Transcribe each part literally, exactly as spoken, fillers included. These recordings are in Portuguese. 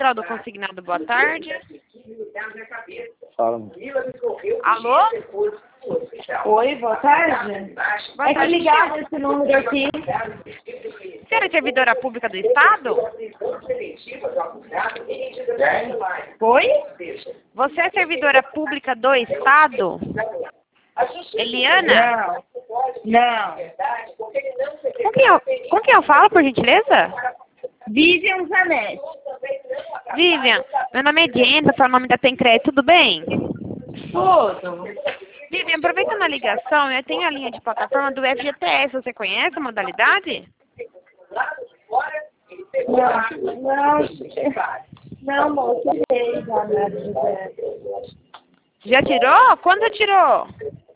Central do Consignado, boa tarde. Fala. Alô? Oi, boa tarde. Boa É que tarde. ligaram esse número aqui. Você é servidora pública do Estado? Oi? Você é servidora pública do Estado? Eliana? Não. Não. Com quem eu, com quem eu falo, por gentileza? Vivian Zanetti. Vivian, meu nome é Jennifer, para o nome da Pencred, tudo bem? Tudo. Vivian, aproveitando a ligação, eu tenho a linha de plataforma do F G T S, você conhece a modalidade? Não, não, não, moço, sei já, né? Já tirou? Quando tirou?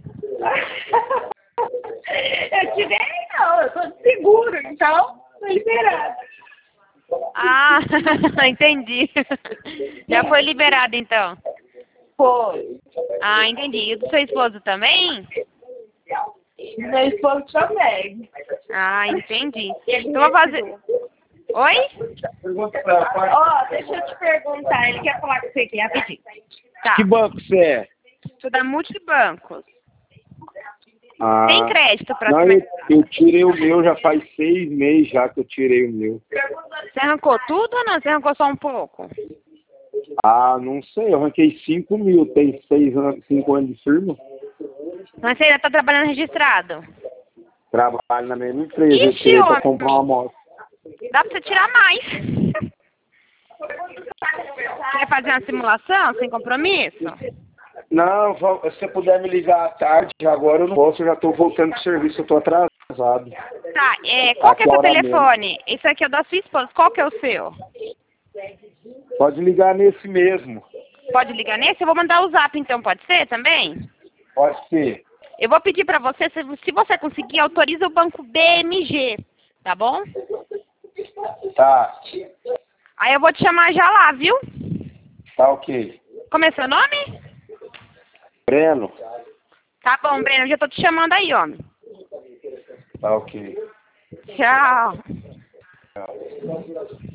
Eu tirei, não, eu tô de seguro, então tô liberada. Ah, entendi. Já foi liberado, então. Foi. Ah, entendi. E o do seu esposo também? Meu esposo também. Ah, entendi. Então vou fazer... Oi? Ó, deixa eu te perguntar, ele quer falar com você aqui, rapidinho. Tá. Que banco você é? Sou da Multibancos. Ah, Tem crédito pra não, cima. eu, eu tirei o meu, já faz seis meses já que eu tirei o meu. Você arrancou tudo ou não? Você arrancou só um pouco? Ah, não sei, eu arranquei cinco mil, tem seis anos, cinco anos de firma. Mas você ainda tá trabalhando registrado? Trabalho na mesma empresa, eu Ixi, tirei pra homem. comprar uma moto. Dá pra você tirar mais. Quer fazer uma simulação sem compromisso? Não, va- se você puder me ligar à tarde, agora eu não posso, eu já tô voltando pro serviço, eu tô atrasado. Tá, é, qual que é o seu Aquela hora telefone? Esse aqui é o da sua esposa. Qual que é o seu? Pode ligar nesse mesmo. Pode ligar nesse? Eu vou mandar o zap então, pode ser também? Pode ser. Eu vou pedir pra você, se, se você conseguir, autoriza o banco B M G, tá bom? Tá, Aí eu vou te chamar já lá, viu? tá ok. Como é seu nome? Breno? Tá bom, Breno, eu já tô te chamando aí, homem. Tá ok. Tchau. Tchau.